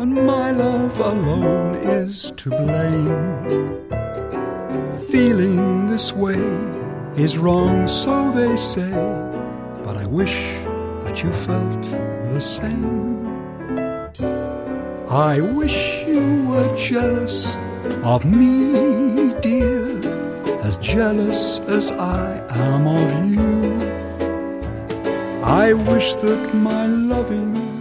and my love alone is to blame. Feeling this way is wrong, so they say, but I wish that you felt the same. I wish you were jealous of me, dear, as jealous as I am of you. I wish that my loving